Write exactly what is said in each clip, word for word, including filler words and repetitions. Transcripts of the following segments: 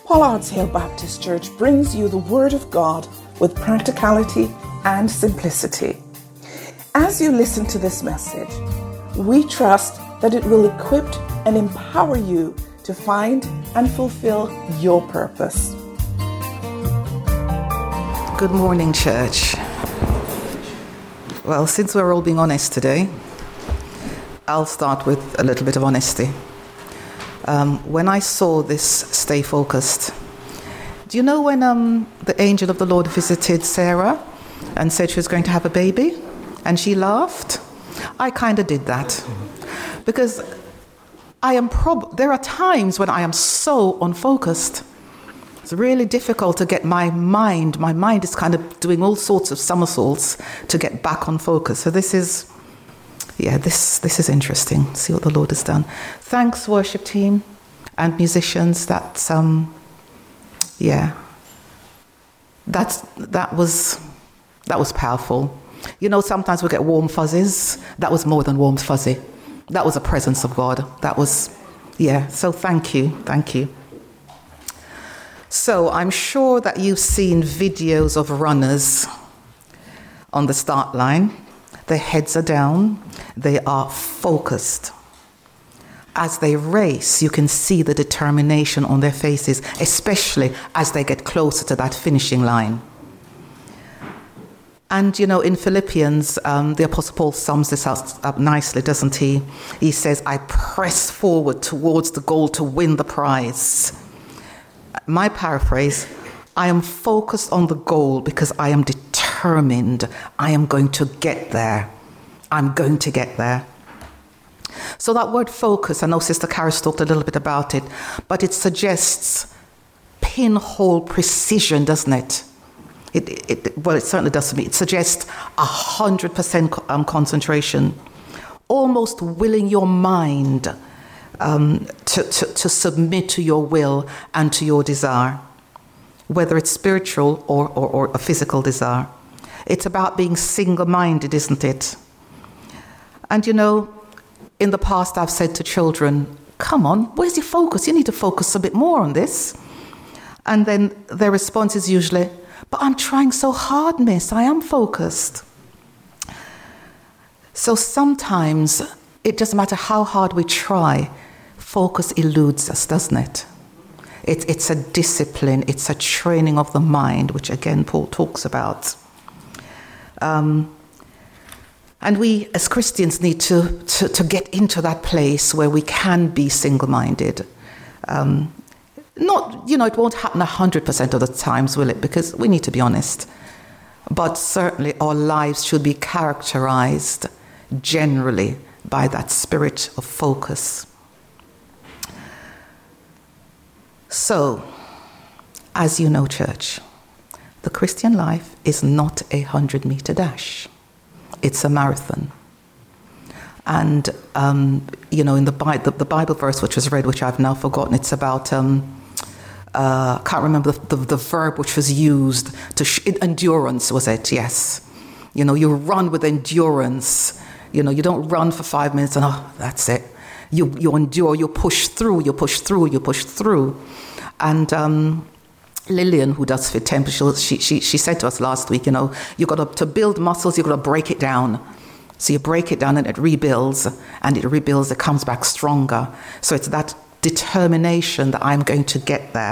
Pollard's Hill Baptist Church brings you the Word of God with practicality and simplicity. As you listen to this message, we trust that it will equip and empower you to find and fulfill your purpose. Good morning, church. Well, since we're all being honest today, I'll start with a little bit of honesty. Um, when I saw this Stay Focused, do you know when um, the angel of the Lord visited Sarah and said she was going to have a baby and she laughed? I kind of did that because I am prob- there are times when I am so unfocused. It's really difficult to get my mind, my mind is kind of doing all sorts of somersaults to get back on focus. So this is, yeah, this this is interesting. See what the Lord has done. Thanks, worship team and musicians. That's, um, yeah, that's, that was, that was powerful. You know, sometimes we get warm fuzzies. That was more than warm fuzzy. That was a presence of God. That was, yeah, so thank you, thank you. So I'm sure that you've seen videos of runners on the start line. Their heads are down. They are focused. As they race, you can see the determination on their faces, especially as they get closer to that finishing line. And, you know, in Philippians, um, the Apostle Paul sums this up nicely, doesn't he? He says, I press forward towards the goal to win the prize. My paraphrase, I am focused on the goal because I am determined I am going to get there. I'm going to get there. So that word focus, I know Sister Karis talked a little bit about it, but it suggests pinhole precision, doesn't it? It, it, well, it certainly does to me. It suggests one hundred percent um, concentration, almost willing your mind um, to, to, to submit to your will and to your desire, whether it's spiritual or, or, or a physical desire. It's about being single-minded, isn't it? And, you know, in the past I've said to children, come on, where's your focus? You need to focus a bit more on this. And then their response is usually, but I'm trying so hard, miss. I am focused. So sometimes it doesn't matter how hard we try, focus eludes us, doesn't it? it? It's a discipline. It's a training of the mind, which again Paul talks about. Um, and we as Christians need to, to, to get into that place where we can be single-minded. Um, Not, you know, it won't happen one hundred percent of the times, will it? Because we need to be honest. But certainly our lives should be characterized generally by that spirit of focus. So, as you know, church, the Christian life is not a hundred-meter dash. It's a marathon. And, um, you know, in the, Bi- the, the Bible verse which was read, which I've now forgotten, it's about... Um, Uh, can't remember the, the, the verb which was used to sh- endurance was it? Yes, you know, you run with endurance. You know, you don't run for five minutes and oh, that's it. You you endure. You push through. You push through. You push through. And um, Lillian, who does Fit Temple, she she she said to us last week, you know, you got to to build muscles. You got to break it down. So you break it down and it rebuilds, and it rebuilds. It comes back stronger. So it's that determination that I'm going to get there.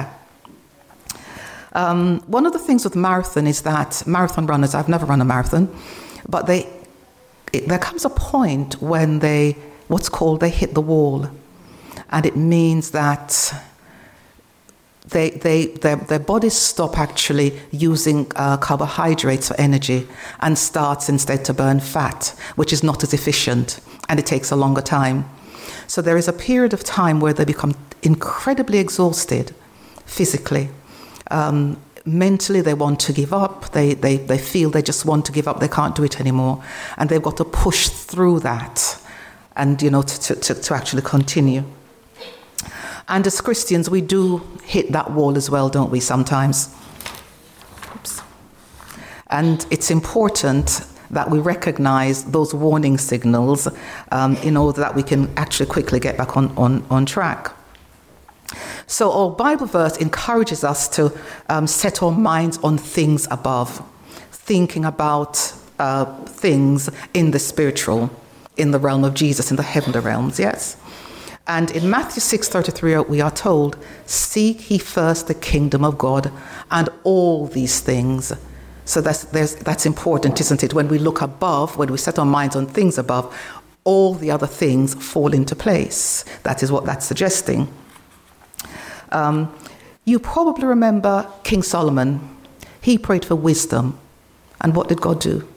Um, one of the things with marathon is that marathon runners, I've never run a marathon, but they it, there comes a point when they, what's called, they hit the wall. And it means that they, they, their, their bodies stop actually using uh, carbohydrates for energy and starts instead to burn fat, which is not as efficient, and it takes a longer time. So there is a period of time where they become incredibly exhausted physically. Um, mentally, they want to give up. They, they, they feel they just want to give up. They can't do it anymore. And they've got to push through that and, you know, to, to, to actually continue. And as Christians, we do hit that wall as well, don't we, sometimes? Oops. And it's important that we recognize those warning signals um, in order that we can actually quickly get back on, on, on track. So our Bible verse encourages us to um, set our minds on things above, thinking about uh, things in the spiritual, in the realm of Jesus, in the heavenly realms, yes? And in Matthew six thirty-three, we are told, seek ye first the kingdom of God and all these things. So that's, that's important, isn't it? When we look above, when we set our minds on things above, all the other things fall into place. That is what that's suggesting. Um, you probably remember King Solomon. He prayed for wisdom. And what did God do?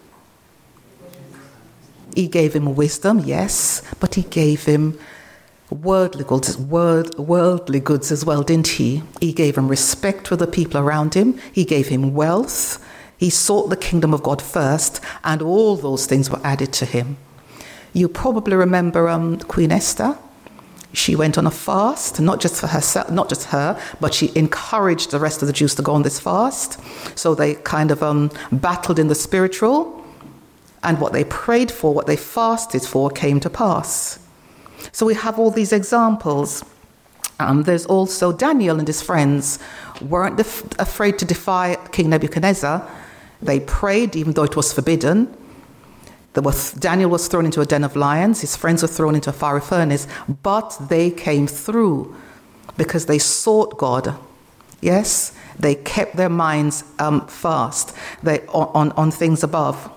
He gave him wisdom, yes, but he gave him worldly goods, world, worldly goods as well, didn't he? He gave him respect for the people around him. He gave him wealth. He sought the kingdom of God first, and all those things were added to him. You probably remember um, Queen Esther. She went on a fast, not just for herself, not just her, but she encouraged the rest of the Jews to go on this fast. So they kind of um, battled in the spiritual, and what they prayed for, what they fasted for, came to pass. So we have all these examples. Um, there's also Daniel and his friends weren't def- afraid to defy King Nebuchadnezzar. They prayed, even though it was forbidden. There was, Daniel was thrown into a den of lions. His friends were thrown into a fiery furnace. But they came through because they sought God. Yes, they kept their minds um, fast they, on, on things above.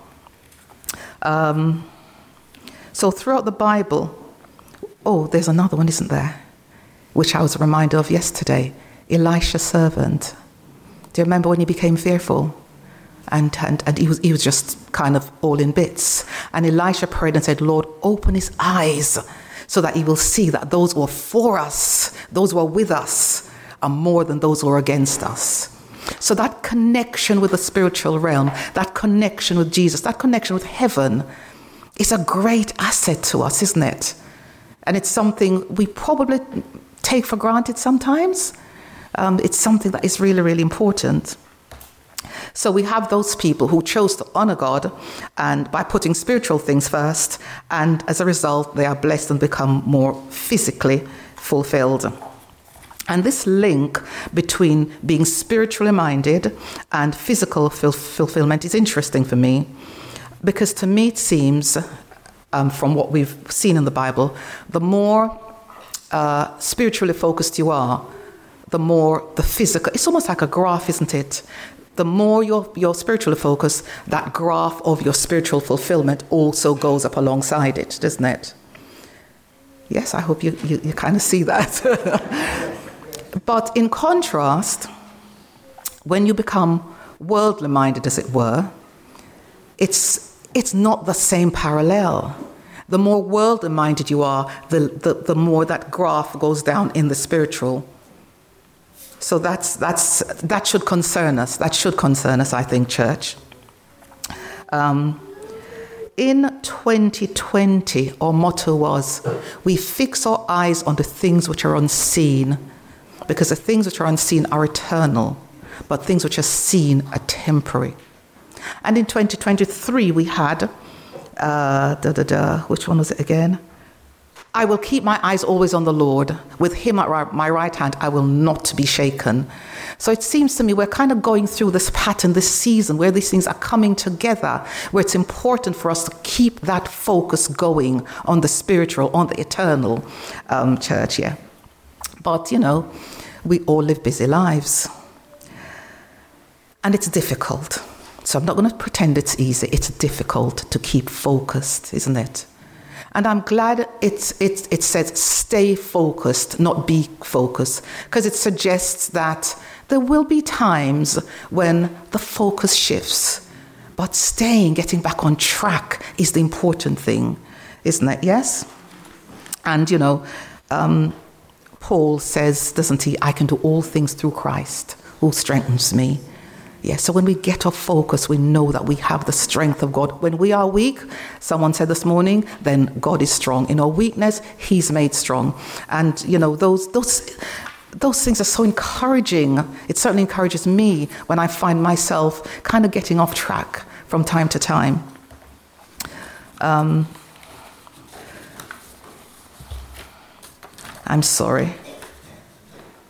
Um, so throughout the Bible, oh, there's another one, isn't there? Which I was reminded of yesterday. Elisha's servant. Do you remember when he became fearful? And, and, and he was he was just kind of all in bits. And Elisha prayed and said, Lord, open his eyes so that he will see that those who are for us, those who are with us, are more than those who are against us. So that connection with the spiritual realm, that connection with Jesus, that connection with heaven is a great asset to us, isn't it? And it's something we probably take for granted sometimes. Um, it's something that is really, really important. So we have those people who chose to honor God and by putting spiritual things first, and as a result, they are blessed and become more physically fulfilled. And this link between being spiritually minded and physical ful- fulfillment is interesting for me, because to me it seems, um, from what we've seen in the Bible, the more uh, spiritually focused you are, the more the physical, it's almost like a graph, isn't it? The more you're, you're spiritually focused, that graph of your spiritual fulfillment also goes up alongside it, doesn't it? Yes, I hope you, you, you kind of see that. But in contrast, when you become worldly minded, as it were, it's, it's not the same parallel. The more worldly minded you are, the, the, the more that graph goes down in the spiritual. So that's that's that should concern us. That should concern us, I think, church. Um, in twenty twenty, our motto was, we fix our eyes on the things which are unseen, because the things which are unseen are eternal, but things which are seen are temporary. And in twenty twenty-three, we had, uh, da, da, da, which one was it again? I will keep my eyes always on the Lord. With him at my right hand, I will not be shaken. So it seems to me we're kind of going through this pattern, this season, where these things are coming together, where it's important for us to keep that focus going on the spiritual, on the eternal, um, church, yeah. But, you know, we all live busy lives. And it's difficult. So I'm not going to pretend it's easy. It's difficult to keep focused, isn't it? And I'm glad it's, it's, it says stay focused, not be focused, because it suggests that there will be times when the focus shifts, but staying, getting back on track is the important thing, isn't it? Yes? And, you know, um, Paul says, doesn't he, I can do all things through Christ who strengthens me. Yeah, so when we get off focus, we know that we have the strength of God. When we are weak, someone said this morning, then God is strong. In our weakness, he's made strong. And, you know, those those those things are so encouraging. It certainly encourages me when I find myself kind of getting off track from time to time. Um, I'm sorry.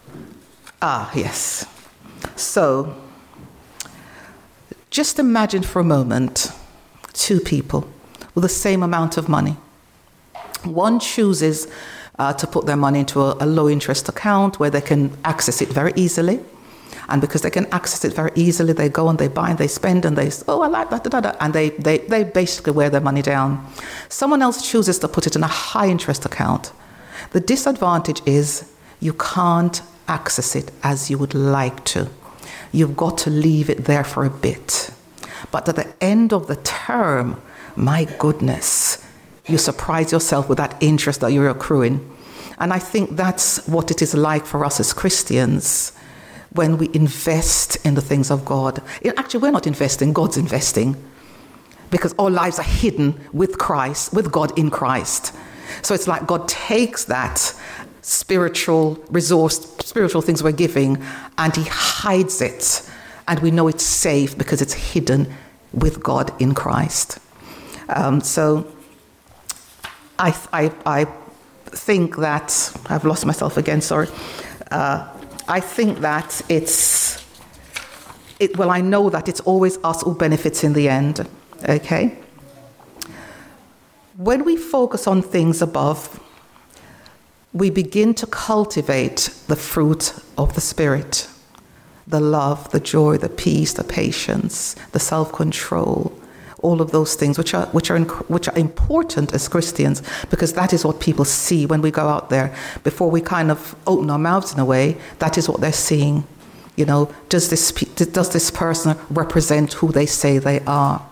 Ah, yes. So, just imagine for a moment two people with the same amount of money. One chooses uh, to put their money into a, a low-interest account where they can access it very easily. And because they can access it very easily, they go and they buy and they spend and they, oh, I like that, da, da, da, and they, they, they basically wear their money down. Someone else chooses to put it in a high-interest account. The disadvantage is you can't access it as you would like to. You've got to leave it there for a bit. But at the end of the term, my goodness, you surprise yourself with that interest that you're accruing. And I think that's what it is like for us as Christians when we invest in the things of God. Actually, we're not investing, God's investing. Because our lives are hidden with Christ, with God in Christ. So it's like God takes that spiritual resource, spiritual things we're giving, and he hides it. And we know it's safe because it's hidden with God in Christ. Um, so I, I, I think that, I've lost myself again, sorry. Uh, I think that it's, it, well, I know that it's always us who benefits in the end, okay? When we focus on things above, we begin to cultivate the fruit of the Spirit. The love, the joy, the peace, the patience, the self-control, all of those things which are which are which are important as Christians, because that is what people see when we go out there. Before we kind of open our mouths in a way, that is what they're seeing. You know, does this does this person represent who they say they are?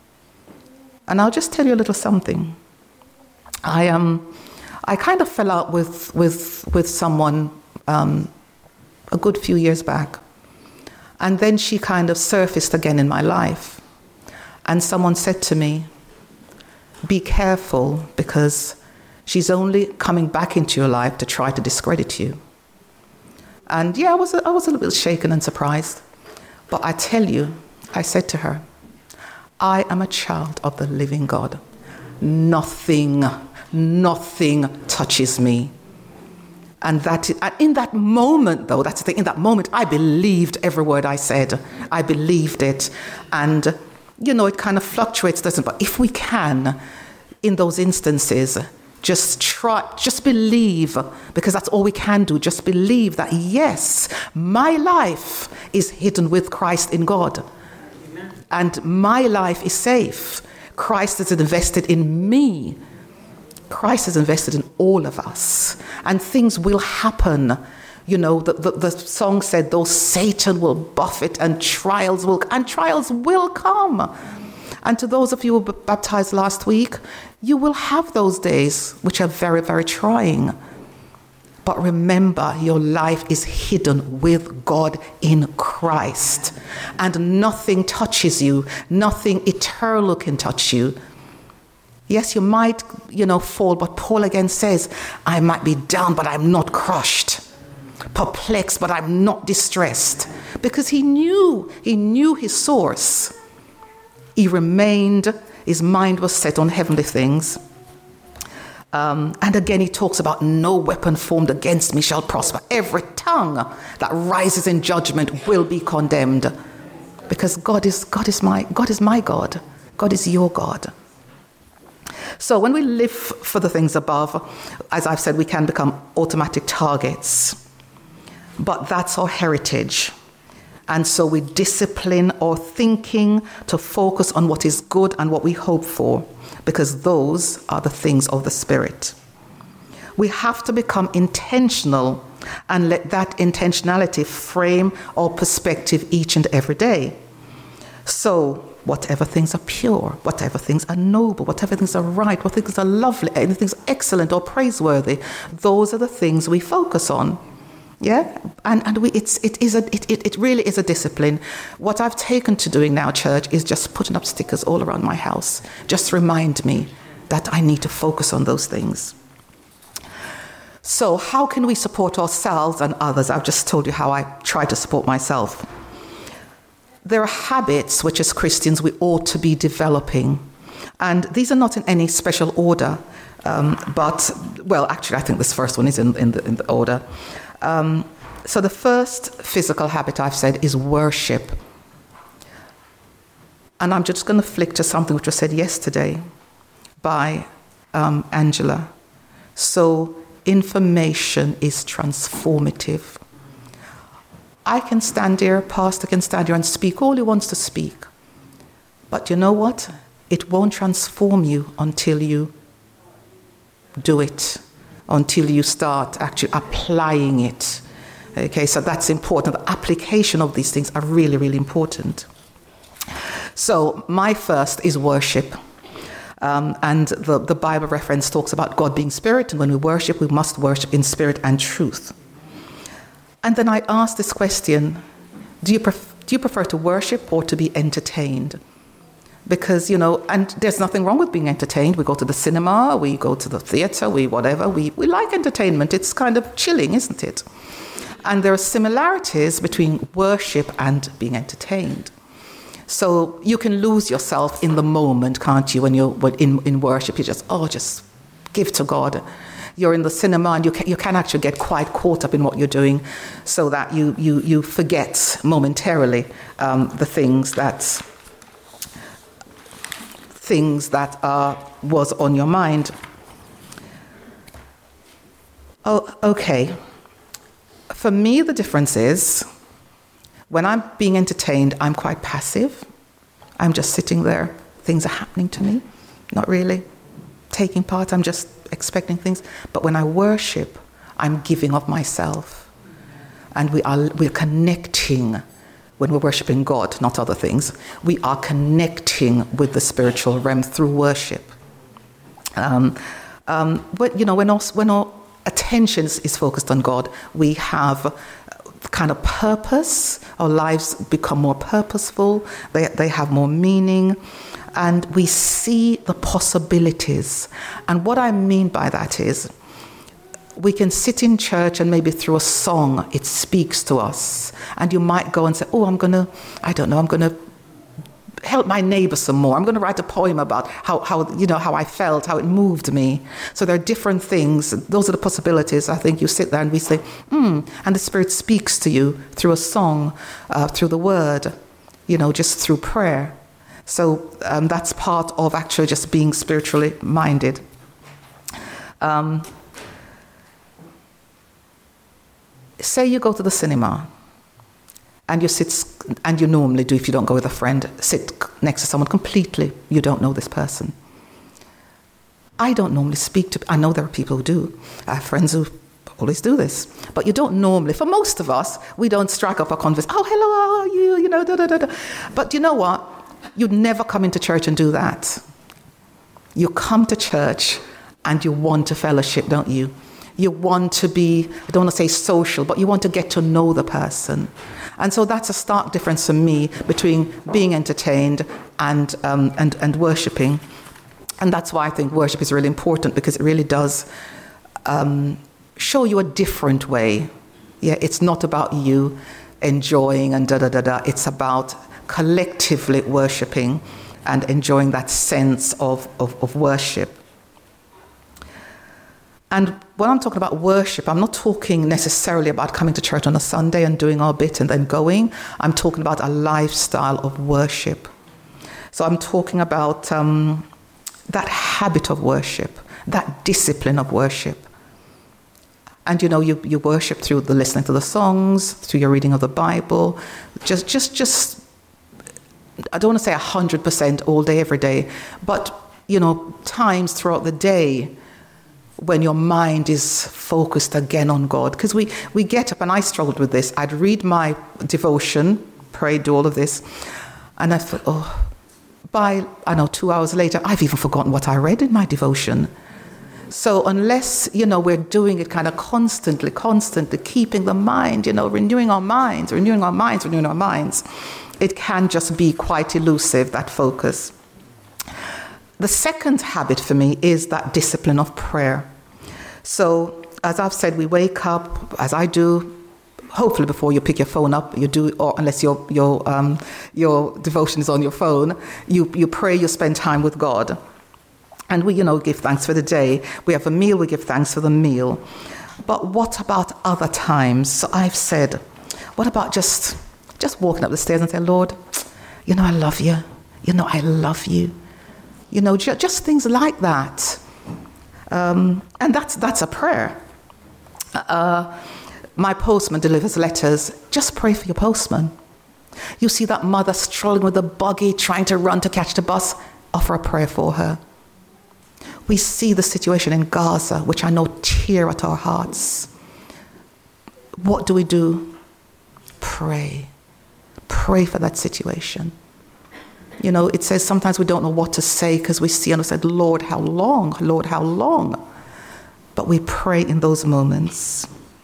And I'll just tell you a little something. I um, I kind of fell out with with with someone um, a good few years back. And then she kind of surfaced again in my life. And someone said to me, be careful, because she's only coming back into your life to try to discredit you. And yeah, I was, I was a little bit shaken and surprised. But I tell you, I said to her, I am a child of the living God. Nothing, nothing touches me. And that, and in that moment, though, that's the thing, in that moment, I believed every word I said. I believed it. And, you know, it kind of fluctuates, doesn't it? But if we can, in those instances, just try, just believe, because that's all we can do. Just believe that, yes, my life is hidden with Christ in God. Amen. And my life is safe. Christ has invested in me. Christ has invested in all of us, and things will happen. You know, the, the, the song said, though Satan will buffet and trials will, and trials will come. And to those of you who were baptized last week, you will have those days which are very, very trying. But remember, your life is hidden with God in Christ, and nothing touches you, nothing eternal can touch you. Yes, you might, you know, fall, but Paul again says, I might be down, but I'm not crushed. Perplexed, but I'm not distressed. Because he knew, he knew his source. He remained, his mind was set on heavenly things. Um, and again, he talks about no weapon formed against me shall prosper. Every tongue that rises in judgment will be condemned. Because God is, God is my, God is my God. God is your God. So when we live for the things above, as I've said, we can become automatic targets. But that's our heritage. And so we discipline our thinking to focus on what is good and what we hope for, because those are the things of the Spirit. We have to become intentional and let that intentionality frame our perspective each and every day. So whatever things are pure, whatever things are noble, whatever things are right, whatever things are lovely, anything is excellent or praiseworthy, those are the things we focus on. Yeah, and and we it's it is a it, it it really is a discipline. What I've taken to doing now, church, is just putting up stickers all around my house. Just remind me that I need to focus on those things. So how can we support ourselves and others? I've just told you how I try to support myself. There are habits which as Christians we ought to be developing. And these are not in any special order. Um, but, well, actually, I think this first one is in, in, the, in the order. Um, So the first physical habit I've said is worship. And I'm just going to flick to something which was said yesterday by um, Angela. So information is transformative. I can stand here, pastor can stand here and speak all he wants to speak. But you know what? It won't transform you until you do it, until you start actually applying it. Okay, so that's important. The application of these things are really, really important. So my first is worship. Um, and the, the Bible reference talks about God being spirit, and when we worship, we must worship in spirit and truth. And then I asked this question, do you, pref- do you prefer to worship or to be entertained? Because, you know, and there's nothing wrong with being entertained. We go to the cinema, we go to the theatre, we whatever. We, we like entertainment. It's kind of chilling, isn't it? And there are similarities between worship and being entertained. So you can lose yourself in the moment, can't you? When you're in, in worship, you just, oh, just give to God. You're in the cinema and you can, you can actually get quite caught up in what you're doing so that you, you, you forget momentarily um, the things that, things that uh, was on your mind. Oh, okay. For me, the difference is, when I'm being entertained, I'm quite passive. I'm just sitting there. Things are happening to me. Not really taking part. I'm just expecting things. But when I worship, I'm giving of myself. And we are we're connecting. When we're worshiping God, not other things, we are connecting with the spiritual realm through worship. Um, um, but, you know, when our, when our attention is focused on God, we have kind of purpose. Our lives become more purposeful. They they have more meaning, and we see the possibilities. And what I mean by that is, we can sit in church and maybe through a song it speaks to us, and you might go and say, "Oh, I'm gonna, I don't know, I'm gonna help my neighbor some more. I'm going to write a poem about how, how, you know, how I felt, how it moved me." So there are different things. Those are the possibilities. I think you sit there and we say, hmm, and the Spirit speaks to you through a song, uh, through the word, you know, just through prayer. So um, that's part of actually just being spiritually minded. Um, say you go to the cinema. And you sit, and you normally do if you don't go with a friend, sit next to someone completely you don't know this person. I don't normally speak to, I know there are people who do. I have friends who always do this. But you don't normally, for most of us, we don't strike up a conversation. Oh, hello, how are you? You know, da da da da. But you know what? You'd never come into church and do that. You come to church and you want to fellowship, don't you? You want to be, I don't want to say social, but you want to get to know the person. And so that's a stark difference for me between being entertained and um, and and worshipping. And that's why I think worship is really important, because it really does um, show you a different way. Yeah, it's not about you enjoying and da da da da. It's about collectively worshipping and enjoying that sense of, of, of worship. And when I'm talking about worship, I'm not talking necessarily about coming to church on a Sunday and doing our bit and then going. I'm talking about a lifestyle of worship. So I'm talking about um, that habit of worship, that discipline of worship. And, you know, you, you worship through the listening to the songs, through your reading of the Bible. Just, just, just, I don't want to say one hundred percent all day, every day, but, you know, times throughout the day when your mind is focused again on God. Because we, we get up, and I struggled with this. I'd read my devotion, pray, do all of this, and I thought, oh, by, I know, two hours later, I've even forgotten what I read in my devotion. So unless, you know, we're doing it kind of constantly, constantly, keeping the mind, you know, renewing our minds, renewing our minds, renewing our minds, it can just be quite elusive, that focus. The second habit for me is that discipline of prayer. So, as I've said, we wake up, as I do, hopefully before you pick your phone up, you do, or unless your your um, your devotion is on your phone, you you pray, you spend time with God. And we, you know, give thanks for the day. We have a meal, we give thanks for the meal. But what about other times? So I've said, what about just just walking up the stairs and say, Lord, you know, I love you. You know, I love you. You know, ju- just things like that. Um, and that's that's a prayer. Uh, my postman delivers letters. Just pray for your postman. You see that mother strolling with a buggy, trying to run to catch the bus. Offer a prayer for her. We see the situation in Gaza, which I know tear at our hearts. What do we do? Pray. Pray for that situation. You know, it says sometimes we don't know what to say because we see and we said, Lord, how long? Lord, how long? But we pray in those moments.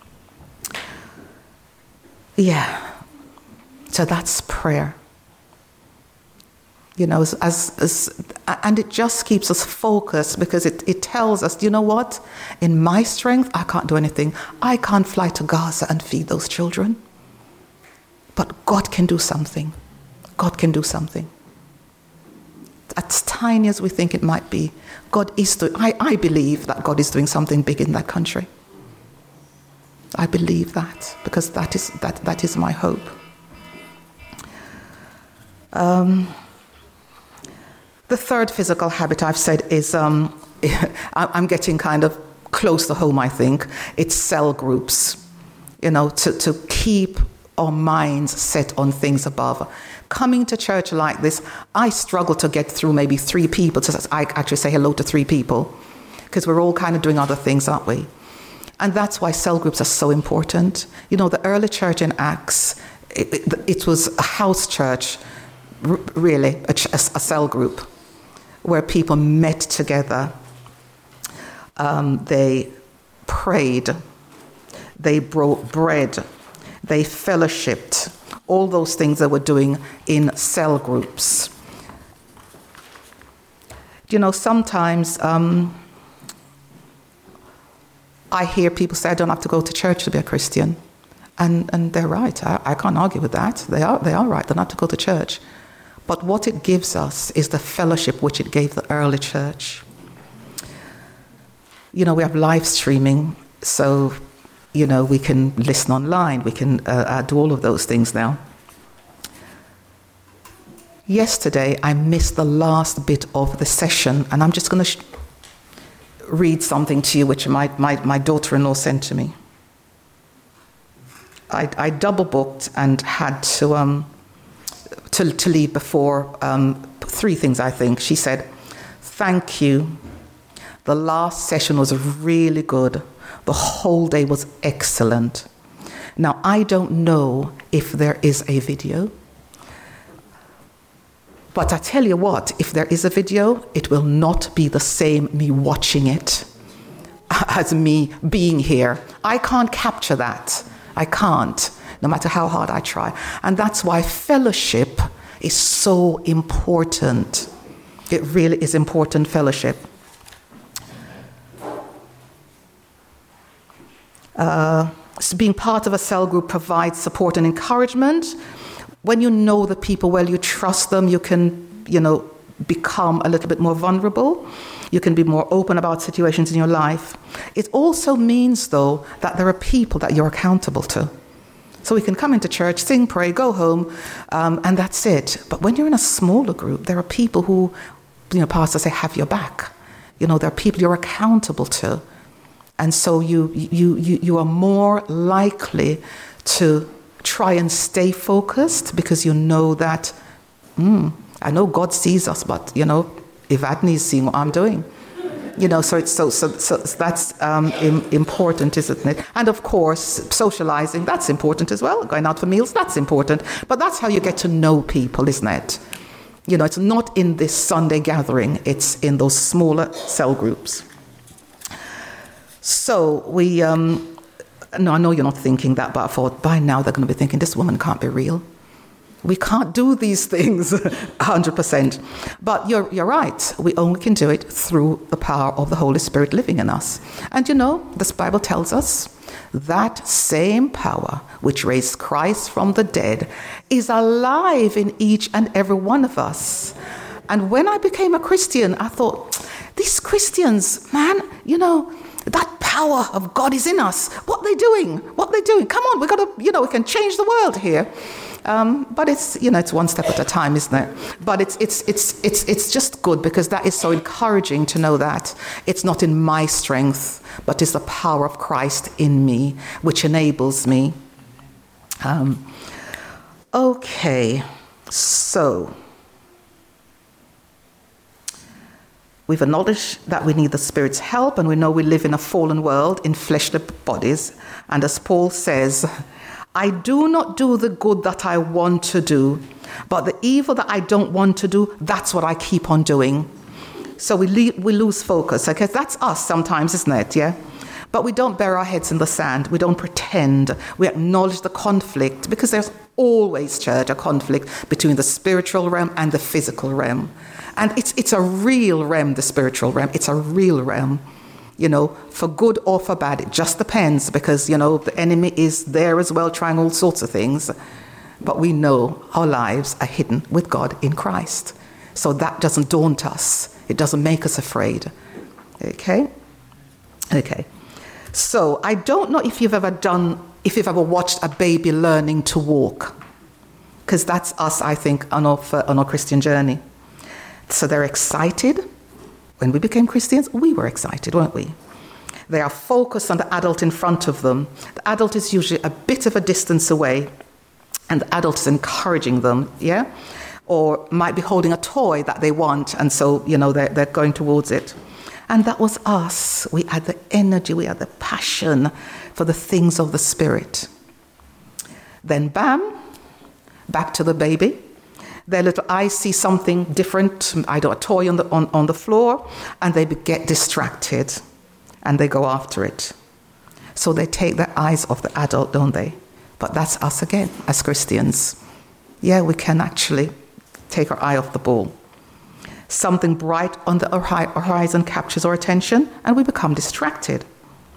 Yeah. So that's prayer. You know, as, as, as and it just keeps us focused because it, it tells us, you know what? In my strength, I can't do anything. I can't fly to Gaza and feed those children. But God can do something. God can do something. As tiny as we think it might be, God is doing, I, I believe that God is doing something big in that country. I believe that because that is that that is my hope. Um, the third physical habit I've said is, um, I'm getting kind of close to home, I think. It's cell groups, you know, to, to keep our minds set on things above. Coming to church like this, I struggle to get through maybe three people. So I actually say hello to three people because we're all kind of doing other things, aren't we? And that's why cell groups are so important. You know, the early church in Acts, it, it, it was a house church, r- really, a, a, a cell group where people met together. Um, they prayed, they broke bread, they fellowshipped, all those things that we're doing in cell groups. You know, sometimes um, I hear people say, I don't have to go to church to be a Christian. And and they're right. I, I can't argue with that. They are they are right. They don't have to go to church. But what it gives us is the fellowship which it gave the early church. You know, we have live streaming, so, you know, we can listen online. We can uh, uh, do all of those things now. Yesterday, I missed the last bit of the session, and I'm just going to sh- read something to you, which my, my, my daughter-in-law sent to me. I, I double booked and had to um, to, to leave before um, three things, I think. She said, thank you. The last session was really good. The whole day was excellent. Now, I don't know if there is a video, but I tell you what, if there is a video, it will not be the same me watching it as me being here. I can't capture that. I can't, no matter how hard I try. And that's why fellowship is so important. It really is important, fellowship. Uh, so being part of a cell group provides support and encouragement. When you know the people well, you trust them, you can, you know, become a little bit more vulnerable. You can be more open about situations in your life. It also means, though, that there are people that you're accountable to. So we can come into church, sing, pray, go home, um, and that's it. But when you're in a smaller group, there are people who, you know, pastors say, have your back. You know, there are people you're accountable to. And so you you you you are more likely to try and stay focused because you know that, mm, I know God sees us, but, you know, Evadne is seeing what I'm doing. You know, so it's so so, so that's um, important, isn't it? And of course, socializing, that's important as well. Going out for meals, that's important. But that's how you get to know people, isn't it? You know, it's not in this Sunday gathering, it's in those smaller cell groups. So we, um, no, I know you're not thinking that, but I thought by now they're going to be thinking, this woman can't be real. We can't do these things one hundred percent. But you're you're right. We only can do it through the power of the Holy Spirit living in us. And you know, this Bible tells us that same power which raised Christ from the dead is alive in each and every one of us. And when I became a Christian, I thought, these Christians, man, you know, that power of God is in us. What are they doing? What are they doing? Come on, we've got to, you know, we can change the world here. Um, but it's, you know, it's one step at a time, isn't it? But it's, it's, it's, it's, it's just good because that is so encouraging to know that it's not in my strength, but it's the power of Christ in me, which enables me. Um, okay, so we've acknowledged that we need the Spirit's help, and we know we live in a fallen world in fleshly bodies. And as Paul says, I do not do the good that I want to do, but the evil that I don't want to do, that's what I keep on doing. So we le- we lose focus, because that's us sometimes, isn't it? Yeah. But we don't bury our heads in the sand. We don't pretend. We acknowledge the conflict, because there's always, church, a conflict between the spiritual realm and the physical realm. And it's it's a real realm, the spiritual realm. It's a real realm. You know, for good or for bad, it just depends, because, you know, the enemy is there as well, trying all sorts of things. But we know our lives are hidden with God in Christ. So that doesn't daunt us. It doesn't make us afraid. Okay? Okay. So I don't know if you've ever done, if you've ever watched a baby learning to walk, because that's us, I think, on our, on our Christian journey. So they're excited. When we became Christians, we were excited, weren't we? They are focused on the adult in front of them. The adult is usually a bit of a distance away, and the adult is encouraging them, yeah? Or might be holding a toy that they want, and so, you know, they're, they're going towards it. And that was us. We had the energy, we had the passion for the things of the Spirit. Then, bam, back to the baby. Their little eyes see something different, either a toy on the, on, on the floor, and they get distracted, and they go after it. So they take their eyes off the adult, don't they? But that's us again, as Christians. Yeah, we can actually take our eye off the ball. Something bright on the horizon captures our attention, and we become distracted.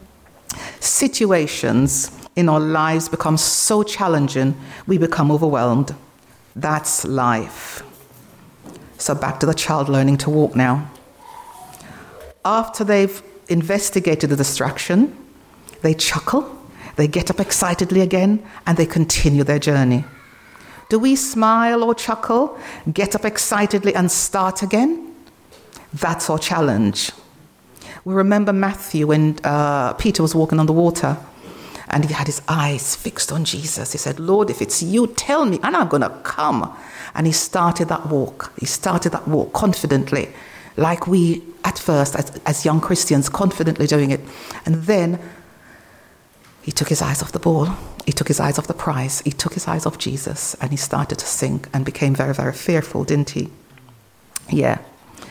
Situations in our lives become so challenging, we become overwhelmed. That's life. So back to the child learning to walk now. After they've investigated the distraction, they chuckle, they get up excitedly again, and they continue their journey. Do we smile or chuckle, get up excitedly and start again? That's our challenge. We remember Matthew when uh, Peter was walking on the water, and he had his eyes fixed on Jesus. He said, Lord, if it's you, tell me, and I'm going to come. And he started that walk. He started that walk confidently, like we at first, as, as young Christians, confidently doing it. And then he took his eyes off the ball. He took his eyes off the prize. He took his eyes off Jesus, and he started to sink and became very, very fearful, didn't he? Yeah.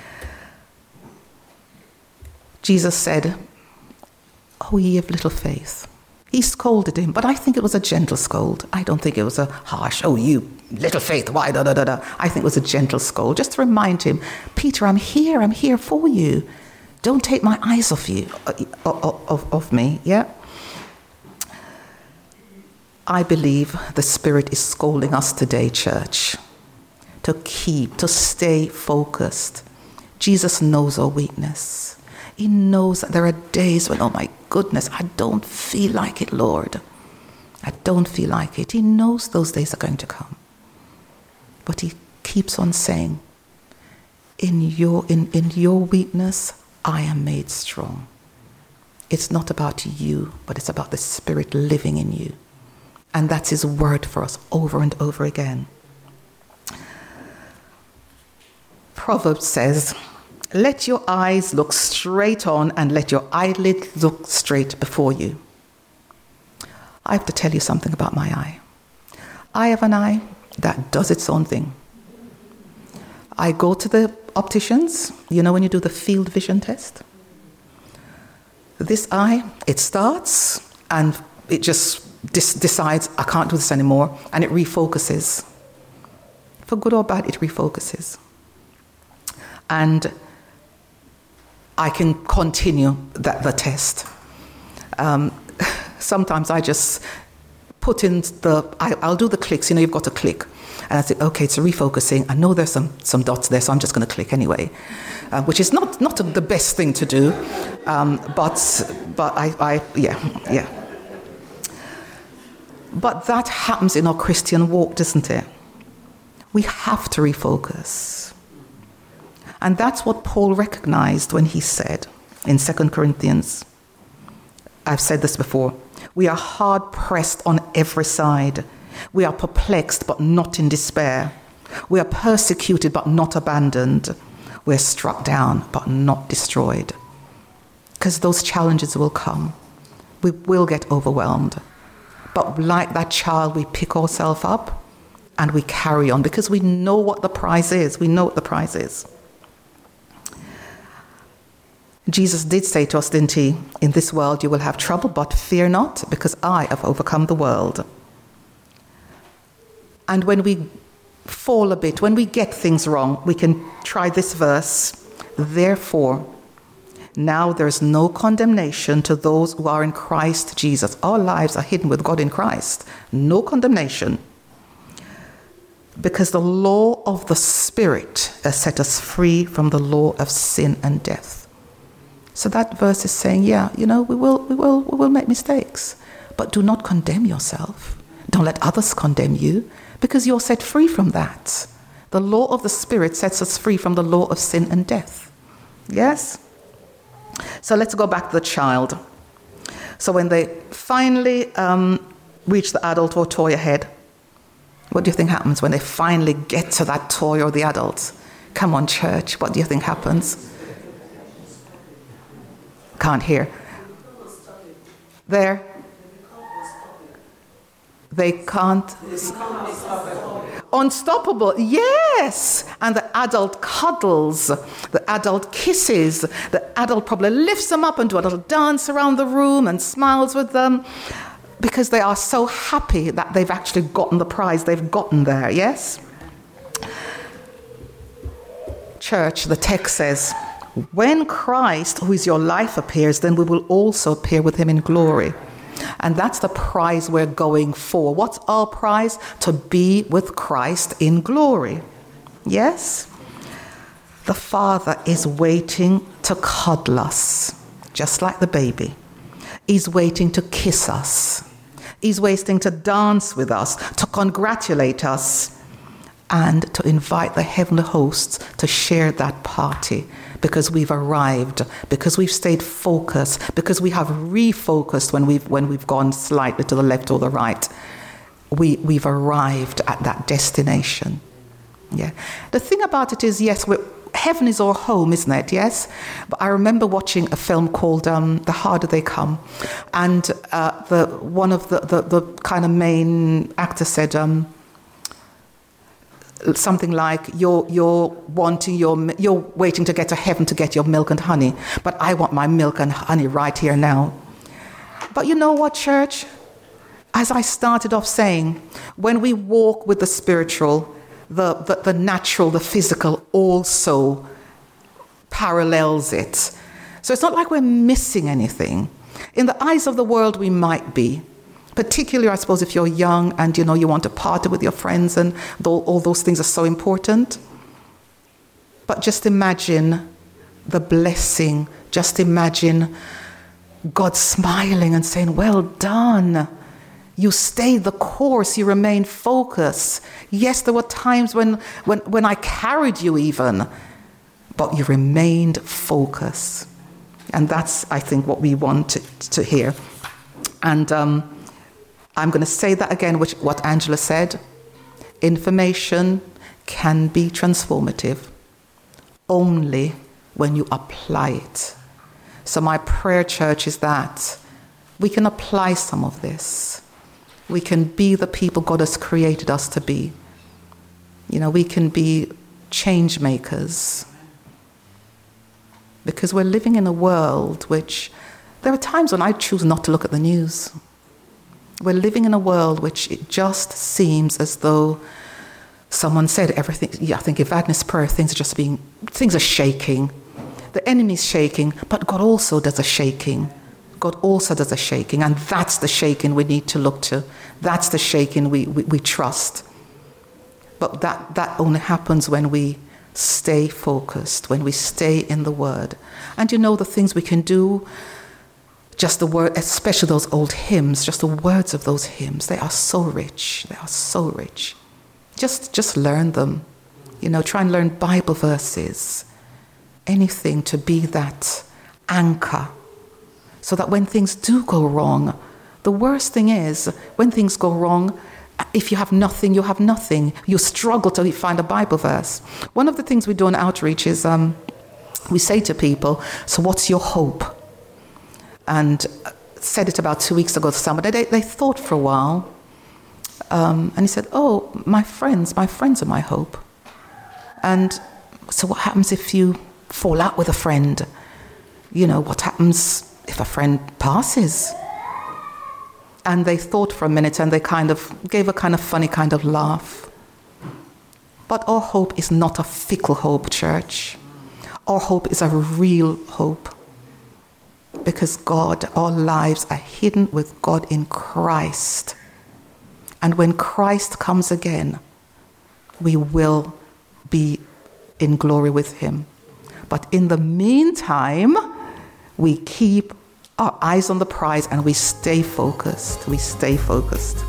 Jesus said, oh, ye of little faith. He scolded him, but I think it was a gentle scold. I don't think it was a harsh, oh, you little faith, why, da, da, da, da. I think it was a gentle scold, just to remind him, Peter, I'm here, I'm here for you. Don't take my eyes off you, of, of, of me, yeah? I believe the Spirit is scolding us today, church, to keep, to stay focused. Jesus knows our weakness. He knows that there are days when, oh my goodness, I don't feel like it, Lord. I don't feel like it. He knows those days are going to come. But he keeps on saying, in your, in, in your weakness, I am made strong. It's not about you, but it's about the Spirit living in you. And that's his word for us over and over again. Proverbs says, let your eyes look straight on and let your eyelids look straight before you. I have to tell you something about my eye. I have an eye that does its own thing. I go to the opticians, you know when you do the field vision test? This eye, it starts and it just dis- decides I can't do this anymore, and it refocuses. For good or bad, it refocuses. And I can continue that, the test. Um, sometimes I just put in the, I, I'll do the clicks. You know, you've got to click. And I say, okay, it's refocusing. I know there's some, some dots there, so I'm just going to click anyway, uh, which is not, not the best thing to do. Um, but, but I, I, yeah, yeah. But that happens in our Christian walk, doesn't it? We have to refocus. And that's what Paul recognized when he said in Second Corinthians, I've said this before, we are hard pressed on every side. We are perplexed, but not in despair. We are persecuted, but not abandoned. We're struck down, but not destroyed. Because those challenges will come. We will get overwhelmed. But like that child, we pick ourselves up and we carry on because we know what the prize is. We know what the prize is. Jesus did say to us, didn't he? In this world you will have trouble, but fear not, because I have overcome the world. And when we fall a bit, when we get things wrong, we can try this verse. Therefore, now there is no condemnation to those who are in Christ Jesus. Our lives are hidden with God in Christ. No condemnation. Because the law of the Spirit has set us free from the law of sin and death. So that verse is saying, yeah, you know, we will, we will, we will make mistakes, but do not condemn yourself. Don't let others condemn you, because you're set free from that. The law of the Spirit sets us free from the law of sin and death. Yes? So let's go back to the child. So when they finally um, reach the adult or toy ahead, what do you think happens when they finally get to that toy or the adult? Come on, church, what do you think happens? Can't hear. There. They can't. Unstoppable, yes. And the adult cuddles, the adult kisses, the adult probably lifts them up and do a little dance around the room and smiles with them because they are so happy that they've actually gotten the prize, they've gotten there, yes? Church, the text says, when Christ, who is your life, appears, then we will also appear with him in glory. And that's the prize we're going for. What's our prize? To be with Christ in glory. Yes? The Father is waiting to cuddle us, just like the baby. He's waiting to kiss us. He's waiting to dance with us, to congratulate us, and to invite the heavenly hosts to share that party. Because we've arrived, because we've stayed focused, because we have refocused when we've when we've gone slightly to the left or the right. We we've arrived at that destination. Yeah. The thing about it is, yes, we're, heaven is our home, isn't it? Yes. But I remember watching a film called um, The Harder They Come, and uh, the one of the, the the kind of main actors said. Um, Something like you're you're wanting your you're waiting to get to heaven to get your milk and honey, but I want my milk and honey right here now. But you know what, church? As I started off saying, when we walk with the spiritual, the the, the natural, the physical also parallels it. So it's not like we're missing anything. In the eyes of the world, we might be. Particularly, I suppose, if you're young and, you know, you want to party with your friends and all, all those things are so important. But just imagine the blessing. Just imagine God smiling and saying, well done. You stayed the course. You remained focused. Yes, there were times when, when, when I carried you even, but you remained focused. And that's, I think, what we want to, to hear. And um, I'm going to say that again, which what Angela said. Information can be transformative only when you apply it. So my prayer, church, is that we can apply some of this. We can be the people God has created us to be. You know, we can be change makers. Because we're living in a world which, there are times when I choose not to look at the news. We're living in a world which it just seems as though someone said everything. Yeah, I think Evadne's prayer, things are just being, things are shaking. The enemy's shaking, but God also does a shaking God also does a shaking, and that's the shaking we need to look to. That's the shaking we, we, we trust. But that, that only happens when we stay focused, when we stay in the Word. And you know the things we can do, just the word, especially those old hymns, just the words of those hymns, they are so rich. They are so rich. Just, just learn them. You know, try and learn Bible verses. Anything to be that anchor. So that when things do go wrong, the worst thing is, when things go wrong, if you have nothing, you have nothing. You struggle to find a Bible verse. One of the things we do in outreach is um, we say to people, so what's your hope? And said it about two weeks ago to somebody. They, they thought for a while. Um, and he said, oh, my friends, my friends are my hope. And so what happens if you fall out with a friend? You know, what happens if a friend passes? And they thought for a minute and they kind of gave a kind of funny kind of laugh. But our hope is not a fickle hope, church. Our hope is a real hope. Because God, our lives are hidden with God in Christ. And when Christ comes again, we will be in glory with him. But in the meantime, we keep our eyes on the prize and we stay focused. We stay focused.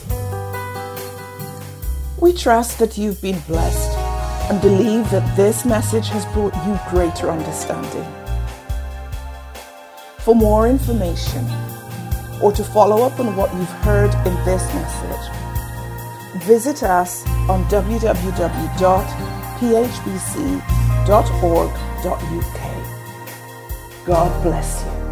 We trust that you've been blessed and believe that this message has brought you greater understanding. For more information or to follow up on what you've heard in this message, visit us on w w w dot p h b c dot org dot u k. God bless you.